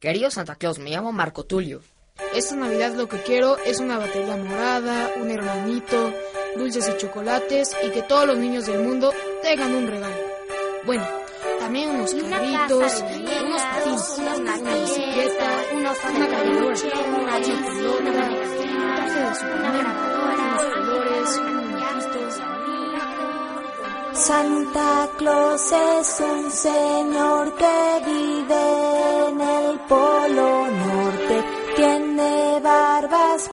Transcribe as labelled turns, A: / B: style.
A: Querido Santa Claus, me llamo Marco Tulio.
B: Esta Navidad lo que quiero es una batería morada, un hermanito, dulces y chocolates y que todos los niños del mundo tengan un regalo. Bueno, también unos carritos, unos patines, una bicicleta, una cargadora, una pelota, un traje de Superman, unos colores, un muñequito.
C: Santa Claus es un señor que vive en el Polo Norte. Tiene barbas